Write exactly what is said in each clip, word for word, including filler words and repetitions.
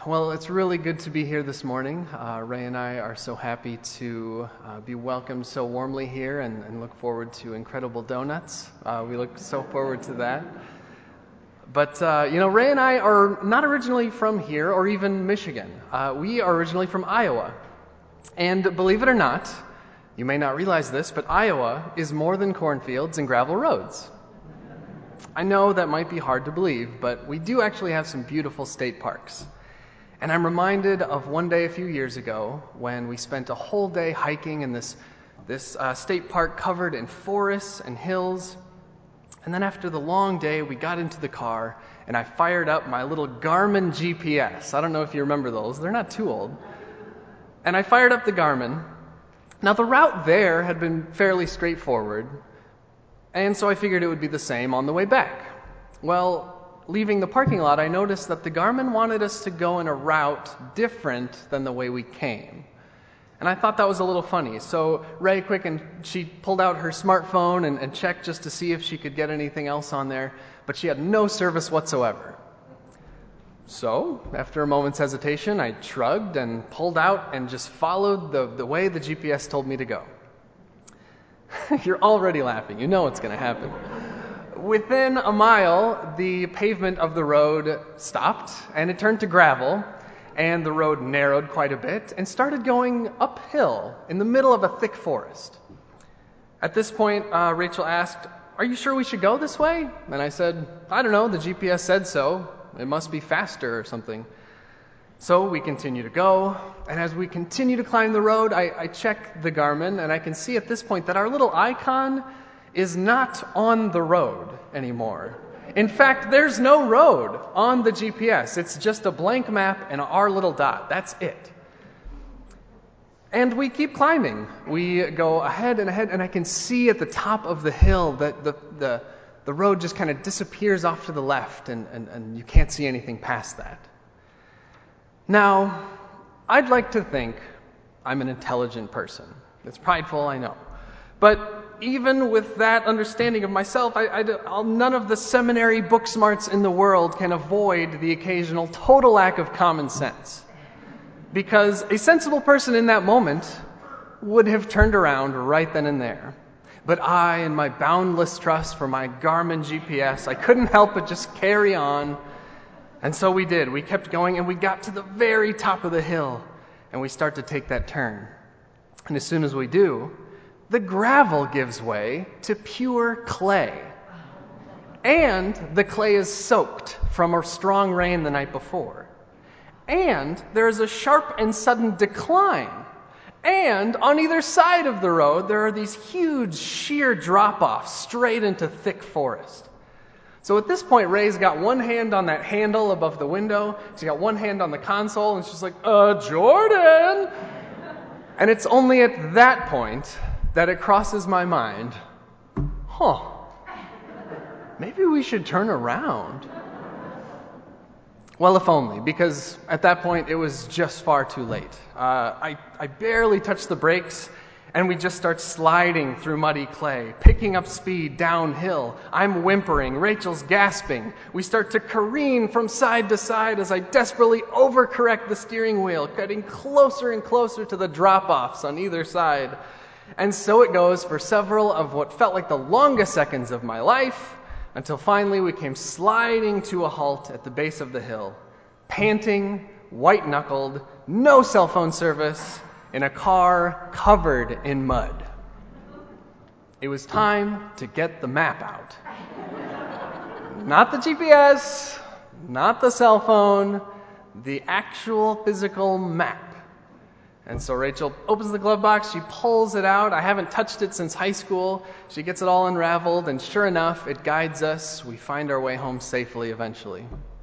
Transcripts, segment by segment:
Well, it's really good to be here this morning. Uh, Ray and I are so happy to uh, be welcomed so warmly here and, and look forward to incredible donuts. Uh, we look so forward to that. But, uh, you know, Ray and I are not originally from here or even Michigan. Uh, we are originally from Iowa. And believe it or not, you may not realize this, but Iowa is more than cornfields and gravel roads. I know that might be hard to believe, but we do actually have some beautiful state parks. And I'm reminded of one day a few years ago when we spent a whole day hiking in this, this uh, state park covered in forests and hills. And then after the long day, we got into the car and I fired up my little Garmin G P S. I don't know if you remember those. They're not too old. And I fired up the Garmin. Now the route there had been fairly straightforward. And so I figured it would be the same on the way back. Well, leaving the parking lot, I noticed that the Garmin wanted us to go in a route different than the way we came. And I thought that was a little funny. So Ray, quick, and she pulled out her smartphone and, and checked just to see if she could get anything else on there, but she had no service whatsoever. So, after a moment's hesitation, I shrugged and pulled out and just followed the, the way the G P S told me to go. You're already laughing. You know what's going to happen. Within a mile, the pavement of the road stopped, and it turned to gravel, and the road narrowed quite a bit, and started going uphill in the middle of a thick forest. At this point, uh, Rachel asked, "Are you sure we should go this way?" And I said, "I don't know, the G P S said so. It must be faster or something." So we continue to go, and as we continue to climb the road, I, I check the Garmin, and I can see at this point that our little icon is not on the road anymore. In fact, there's no road on the G P S. It's just a blank map and our little dot. That's it. And we keep climbing. We go ahead and ahead, and I can see at the top of the hill that the the, the road just kind of disappears off to the left, and, and, and you can't see anything past that. Now, I'd like to think I'm an intelligent person. It's prideful, I know. But even with that understanding of myself, I, I, I'll, none of the seminary book smarts in the world can avoid the occasional total lack of common sense. Because a sensible person in that moment would have turned around right then and there. But I, in my boundless trust for my Garmin G P S, I couldn't help but just carry on. And so we did. We kept going, and we got to the very top of the hill, and we start to take that turn. And as soon as we do, the gravel gives way to pure clay. And the clay is soaked from a strong rain the night before. And there is a sharp and sudden decline. And on either side of the road, there are these huge sheer drop-offs straight into thick forest. So at this point, Ray's got one hand on that handle above the window. She's got one hand on the console, and she's like, uh, Jordan! And it's only at that point that it crosses my mind, huh, maybe we should turn around. Well, if only, because at that point, it was just far too late. Uh, I, I barely touched the brakes, and we just start sliding through muddy clay, picking up speed downhill. I'm whimpering, Rachel's gasping. We start to careen from side to side as I desperately overcorrect the steering wheel, getting closer and closer to the drop-offs on either side. And so it goes for several of what felt like the longest seconds of my life, until finally we came sliding to a halt at the base of the hill, panting, white-knuckled, no cell phone service, in a car covered in mud. It was time to get the map out. Not the G P S, not the cell phone, the actual physical map. And so Rachel opens the glove box, she pulls it out. I haven't touched it since high school. She gets it all unraveled, and sure enough, it guides us. We find our way home safely eventually.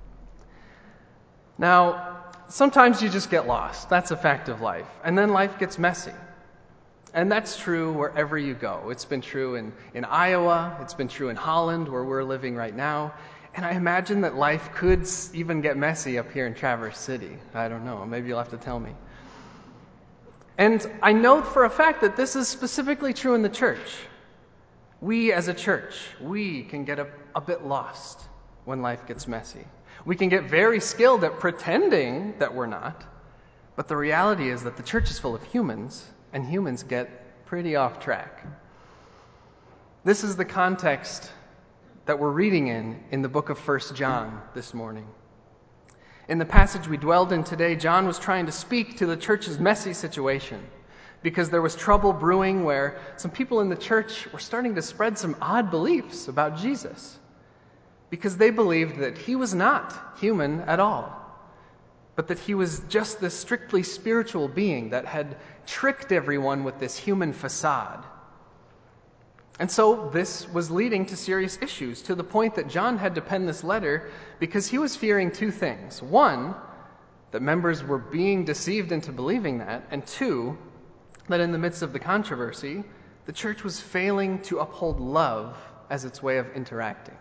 Now, sometimes you just get lost. That's a fact of life. And then life gets messy. And that's true wherever you go. It's been true in, in Iowa. It's been true in Holland, where we're living right now. And I imagine that life could even get messy up here in Traverse City. I don't know. Maybe you'll have to tell me. And I know for a fact that this is specifically true in the church. We as a church, we can get a, a bit lost when life gets messy. We can get very skilled at pretending that we're not, but the reality is that the church is full of humans, and humans get pretty off track. This is the context that we're reading in in the book of First John this morning. In the passage we dwelled in today, John was trying to speak to the church's messy situation because there was trouble brewing where some people in the church were starting to spread some odd beliefs about Jesus because they believed that he was not human at all, but that he was just this strictly spiritual being that had tricked everyone with this human facade. And so this was leading to serious issues, to the point that John had to pen this letter because he was fearing two things. One, that members were being deceived into believing that, and two, that in the midst of the controversy, the church was failing to uphold love as its way of interacting.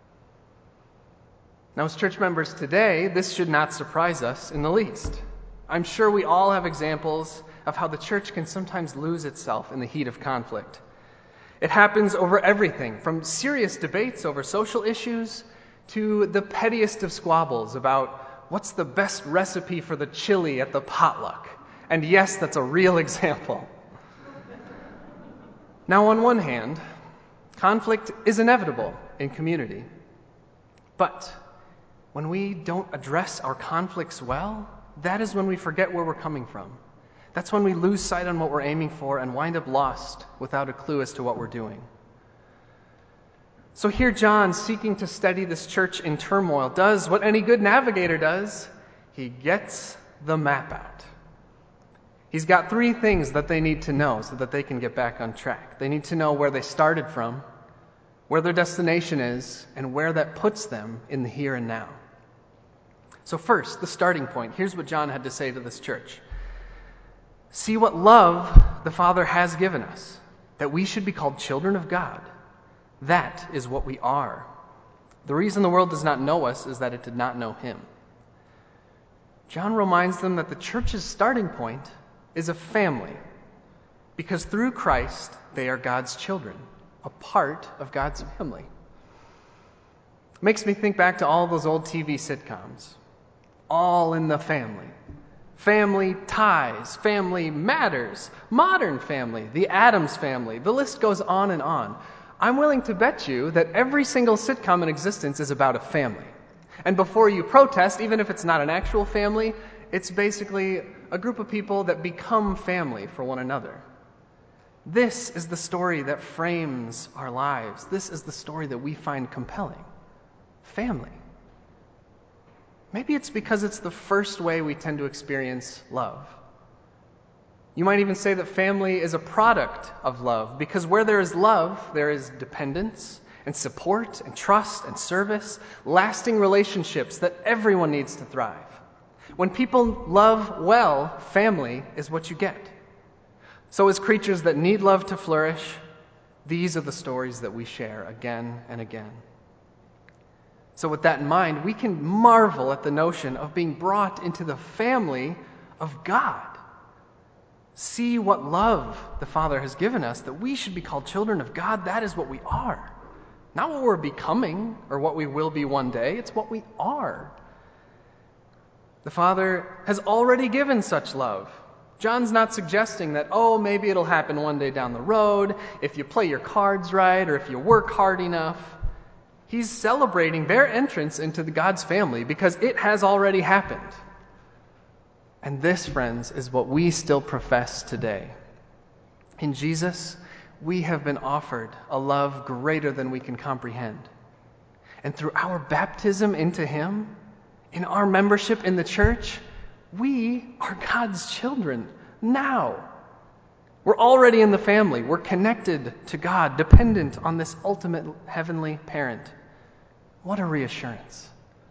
Now, as church members today, this should not surprise us in the least. I'm sure we all have examples of how the church can sometimes lose itself in the heat of conflict. It happens over everything, from serious debates over social issues to the pettiest of squabbles about what's the best recipe for the chili at the potluck. And yes, that's a real example. Now, on one hand, conflict is inevitable in community. But when we don't address our conflicts well, that is when we forget where we're coming from. That's when we lose sight on what we're aiming for and wind up lost without a clue as to what we're doing. So here John, seeking to steady this church in turmoil, does what any good navigator does. He gets the map out. He's got three things that they need to know so that they can get back on track. They need to know where they started from, where their destination is, and where that puts them in the here and now. So first, the starting point. Here's what John had to say to this church. See what love the Father has given us, that we should be called children of God. That is what we are. The reason the world does not know us is that it did not know him. John reminds them that the church's starting point is a family, because through Christ they are God's children, a part of God's family. Makes me think back to all those old T V sitcoms. All in the Family. Family Ties, Family Matters, Modern Family, The Addams Family. The list goes on and on. I'm willing to bet you that every single sitcom in existence is about a family. And before you protest, even if it's not an actual family, it's basically a group of people that become family for one another. This is the story that frames our lives. This is the story that we find compelling. Family. Maybe it's because it's the first way we tend to experience love. You might even say that family is a product of love, because where there is love, there is dependence and support and trust and service, lasting relationships that everyone needs to thrive. When people love well, family is what you get. So as creatures that need love to flourish, these are the stories that we share again and again. So with that in mind, we can marvel at the notion of being brought into the family of God. See what love the Father has given us, that we should be called children of God. That is what we are. Not what we're becoming or what we will be one day. It's what we are. The Father has already given such love. John's not suggesting that, oh, maybe it'll happen one day down the road if you play your cards right or if you work hard enough. He's celebrating their entrance into the God's family because it has already happened. And this, friends, is what we still profess today. In Jesus, we have been offered a love greater than we can comprehend. And through our baptism into him, in our membership in the church, we are God's children now. We're already in the family. We're connected to God, dependent on this ultimate heavenly parent. What a reassurance.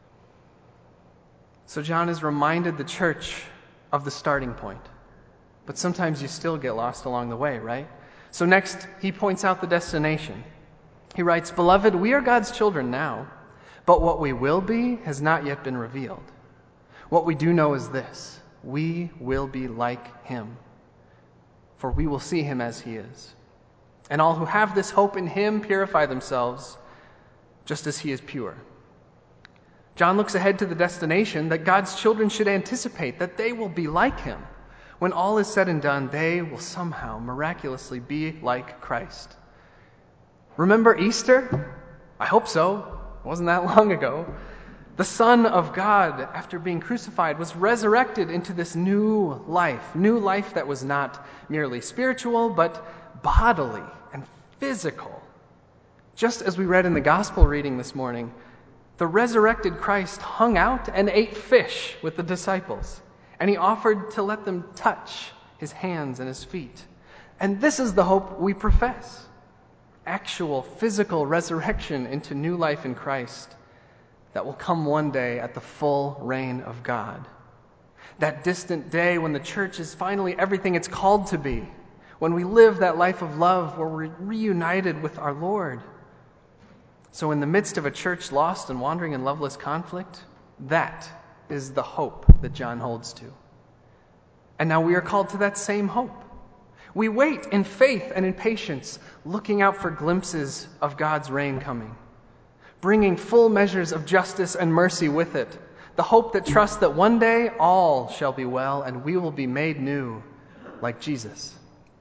So John has reminded the church of the starting point. But sometimes you still get lost along the way, right? So next, he points out the destination. He writes, "Beloved, we are God's children now, but what we will be has not yet been revealed. What we do know is this: we will be like him, for we will see him as he is. And all who have this hope in him purify themselves just as he is pure." John looks ahead to the destination that God's children should anticipate, that they will be like him. When all is said and done, they will somehow miraculously be like Christ. Remember Easter? I hope so. It wasn't that long ago. The Son of God, after being crucified, was resurrected into this new life, new life that was not merely spiritual, but bodily and physical. Just as we read in the gospel reading this morning, the resurrected Christ hung out and ate fish with the disciples, and he offered to let them touch his hands and his feet. And this is the hope we profess: actual physical resurrection into new life in Christ that will come one day at the full reign of God. That distant day when the church is finally everything it's called to be, when we live that life of love where we're reunited with our Lord. So in the midst of a church lost and wandering in loveless conflict, that is the hope that John holds to. And now we are called to that same hope. We wait in faith and in patience, looking out for glimpses of God's reign coming, bringing full measures of justice and mercy with it, the hope that trusts that one day all shall be well and we will be made new like Jesus.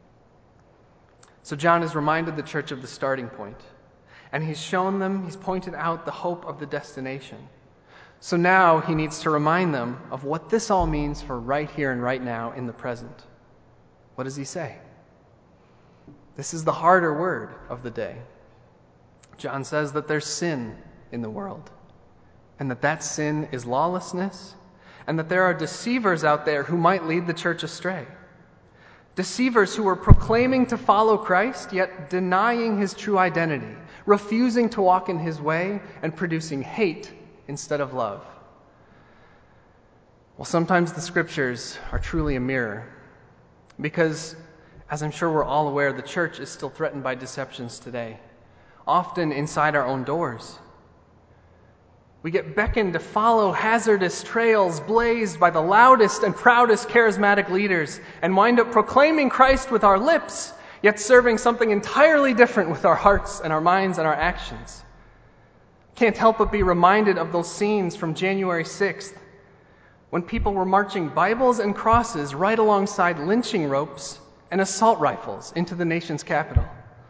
So John has reminded the church of the starting point, and he's shown them, he's pointed out the hope of the destination. So now he needs to remind them of what this all means for right here and right now in the present. What does he say? This is the harder word of the day. John says that there's sin in the world, and that that sin is lawlessness, and that there are deceivers out there who might lead the church astray. Deceivers who are proclaiming to follow Christ, yet denying his true identity, refusing to walk in his way, and producing hate instead of love. Well, sometimes the scriptures are truly a mirror, because, as I'm sure we're all aware, the church is still threatened by deceptions today, often inside our own doors. We get beckoned to follow hazardous trails blazed by the loudest and proudest charismatic leaders and wind up proclaiming Christ with our lips, yet serving something entirely different with our hearts and our minds and our actions. Can't help but be reminded of those scenes from January sixth, when people were marching Bibles and crosses right alongside lynching ropes and assault rifles into the nation's capital.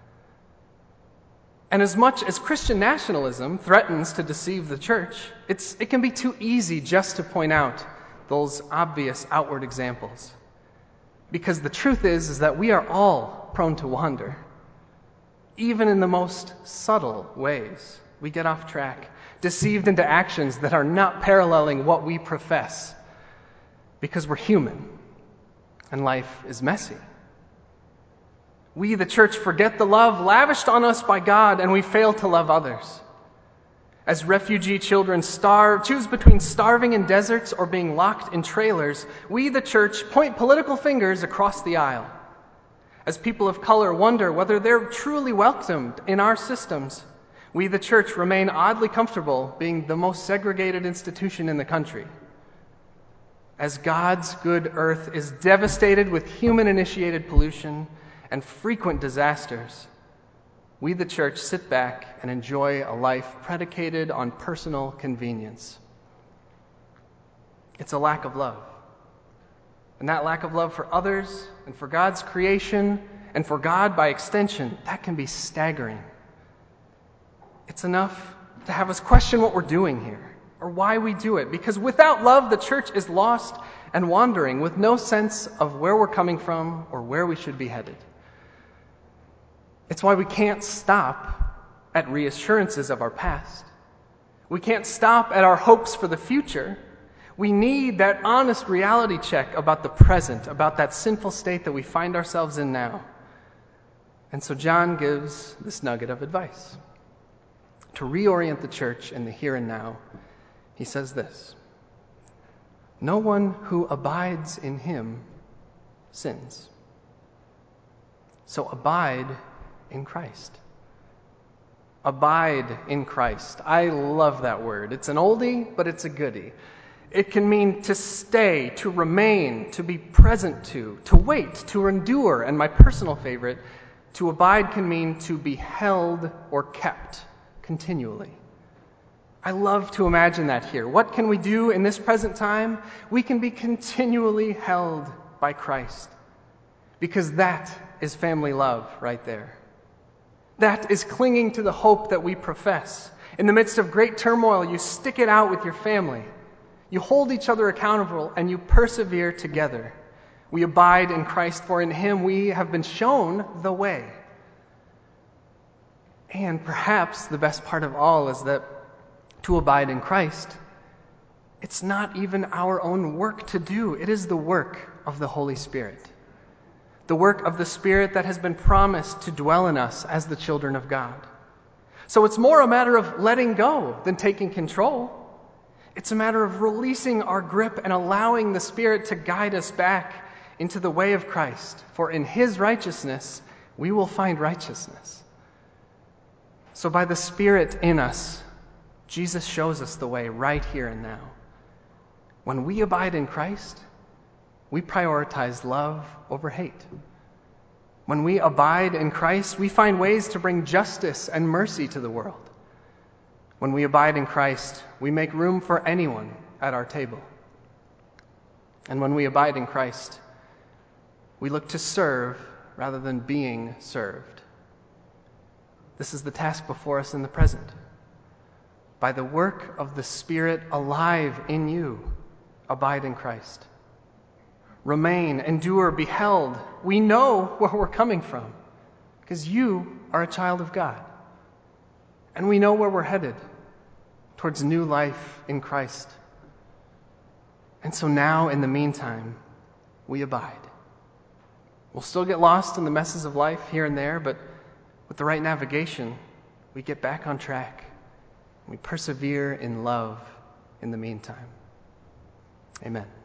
And as much as Christian nationalism threatens to deceive the church, it's, it can be too easy just to point out those obvious outward examples. Because the truth is, is that we are all prone to wander. Even in the most subtle ways, we get off track, deceived into actions that are not paralleling what we profess, because we're human, and life is messy. We, the church, forget the love lavished on us by God, and we fail to love others. As refugee children starve, choose between starving in deserts or being locked in trailers, we, the church, point political fingers across the aisle. As people of color wonder whether they're truly welcomed in our systems, we, the church, remain oddly comfortable being the most segregated institution in the country. As God's good earth is devastated with human-initiated pollution and frequent disasters, we, the church, sit back and enjoy a life predicated on personal convenience. It's a lack of love. And that lack of love for others and for God's creation and for God by extension, that can be staggering. It's enough to have us question what we're doing here or why we do it, because without love, the church is lost and wandering with no sense of where we're coming from or where we should be headed. It's why we can't stop at reassurances of our past. We can't stop at our hopes for the future. We need that honest reality check about the present, about that sinful state that we find ourselves in now. And so John gives this nugget of advice. To reorient the church in the here and now, he says this: no one who abides in him sins. So abide in Christ. Abide in Christ. I love that word. It's an oldie, but it's a goodie. It can mean to stay, to remain, to be present to, to wait, to endure, and my personal favorite, to abide can mean to be held or kept continually. I love to imagine that here. What can we do in this present time? We can be continually held by Christ, because that is family love right there. That is clinging to the hope that we profess. In the midst of great turmoil, you stick it out with your family. You hold each other accountable, and you persevere together. We abide in Christ, for in him we have been shown the way. And perhaps the best part of all is that to abide in Christ, it's not even our own work to do. It is the work of the Holy Spirit. The work of the Spirit that has been promised to dwell in us as the children of God. So it's more a matter of letting go than taking control. It's a matter of releasing our grip and allowing the Spirit to guide us back into the way of Christ. For in his righteousness, we will find righteousness. So by the Spirit in us, Jesus shows us the way right here and now. When we abide in Christ, we prioritize love over hate. When we abide in Christ, we find ways to bring justice and mercy to the world. When we abide in Christ, we make room for anyone at our table. And when we abide in Christ, we look to serve rather than being served. This is the task before us in the present. By the work of the Spirit alive in you, abide in Christ. Remain, endure, be held. We know where we're coming from because you are a child of God. And we know where we're headed, towards new life in Christ. And so now, in the meantime, we abide. We'll still get lost in the messes of life here and there, but with the right navigation, we get back on track. We persevere in love in the meantime. Amen.